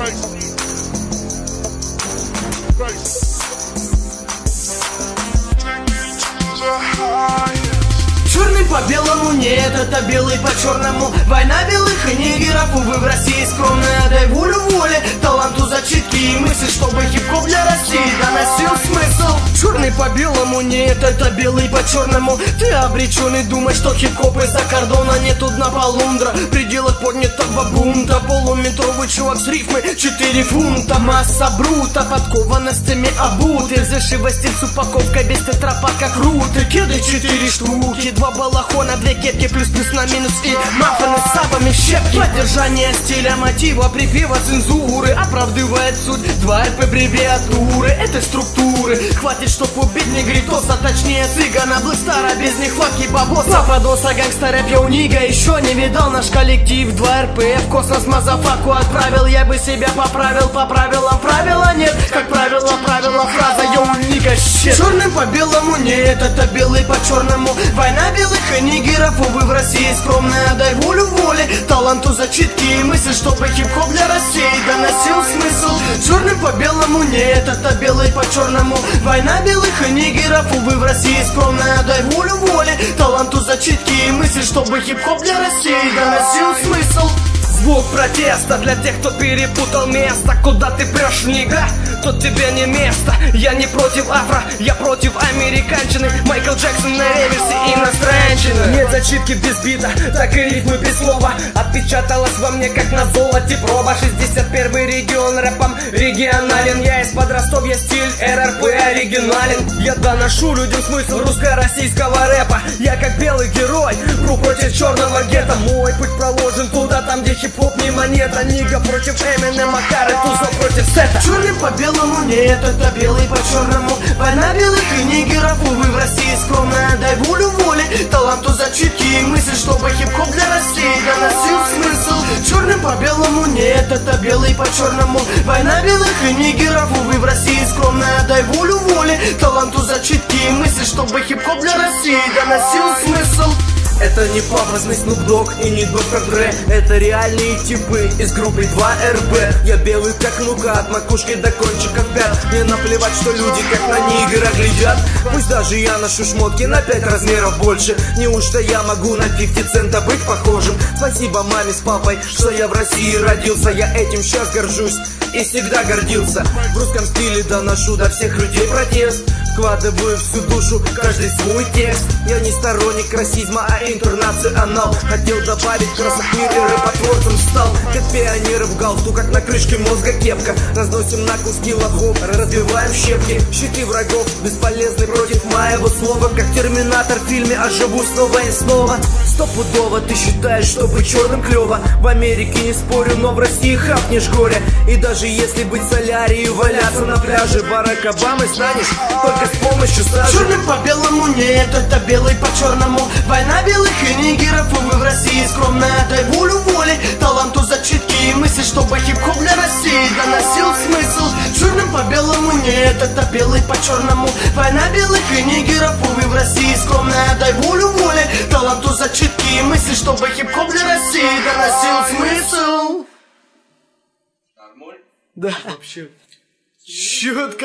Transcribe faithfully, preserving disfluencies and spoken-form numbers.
Черный по белому, нет, это белый по черному. Война белых и нигеров, увы, в России скромная. Дай волю воле, таланту зачитки и мысли, чтобы хип-хоп для России доносил смысл. Черный по белому, нет, это белый по черному. Ты обреченный думать, что хип-хоп из-за кордона. Нет тут на полундра, в пределах поднятого бунта. Полуметровый чувак с рифмы четыре фунта. Масса брута, подкованностями обуты. Взышивости с упаковкой без тетрапака круто. Кеды четыре штуки, два балахона, две кепки, плюс-плюс на минус и маффины с сабами щепки. Поддержание стиля, мотива, припева, цензуры оправдывает суть. Два эр пэ аббревиатуры этой структуры. Хватит, чтоб убить негритоса, точнее цыгана, блыстара, без них флаки бабоса. Западоса, гангстера, пьяунига, еще не видал наш коллектив. Два эр пэ в космос мазафаку отправил. Я бы себя поправил, по правилам правила нет. Как правило, правила фраза йоу-ника щет. Черным по белому, нет, это белый по черному. Война белых и нигеров, увы, в России скромная. Дай волю воле, таланту зачитки и мысли, чтобы хип-хоп для России доносил смысл. Черным по белому, нет, это белый по черному. Война белых и нигеров, увы, в России скромная. Дай волю воле, таланту зачитки и мысли, чтобы хип-хоп для России доносил смысл. Звук протеста для тех, кто перепутал место. Куда ты прешь, нига? Тут тебе не место. Я не против афро, я против американщины. Майкл Джексон на реверсе, иностранщина. Нет зачитки без бита, так и рифмы без слова. Отпечаталась во мне, как на золоте проба. шестьдесят первый регион, рэпом регионален. Я из-под Ростовья, стиль эр эр пэ оригинален. Я доношу людям смысл русско-российского рэпа. Я как белый герой, вру против черного гетто. Мой путь проложен туда, там где хип-хоп не монета. Нига против Эминема, Кары, Тузо против Сета. Черным по белому, нет, это белый по черному. Война белых и нигеров, увы, в России скромная. Дай волю воле, таланту зачитки и мысли, чтобы хип-хоп для России доносил смысл. Черным по белому, нет, это белый по черному. Война белых и нигеров, увы, в России скромная. Дай волю воле, таланту зачитки и мысли, чтобы хип-хоп для России доносил смысл. Это не пафосный Snoop Dogg и не доктор Dre. Это реальные типы из группы два эр пэ. Я белый как нука, от макушки до кончиков пят. Мне наплевать, что люди как на нигера глядят. Пусть даже я ношу шмотки на пять размеров больше. Неужто я могу на пятьдесят цента быть похожим? Спасибо маме с папой, что я в России родился. Я этим сейчас горжусь и всегда гордился. В русском стиле доношу до всех людей протест. Вкладываю всю душу, каждый свой текст. Я не сторонник расизма, а интернационал. Хотел добавить красок в мир и рэпотворцем стал. Как пионеры в галстуках, на крышке мозга кепка. Разносим на куски лохов, разбиваем щепки. Щиты врагов бесполезны против моего слова. Как терминатор в фильме, оживу снова и снова. Стопудово ты считаешь, что быть черным клево. В Америке не спорю, но в России хапнешь горе. И даже если быть в солярии и валяться на пляже, Барак Обамой станешь только с помощью сажи. Черным по белому, нет, это белый по черному. Война белых и нигеров, увы, в России скромная. Дай волю воле, таланту зачитки и мысли, чтобы хип-хоп для России доносил смысл. Черным по белому, нет, это белый по черному. Война белых и нигеров, увы, в России скромная. Дай волю воле, таланту зачитки и мысли, чтобы хип-хоп для России доносил смысл. Нормально? Да. Вообще четко.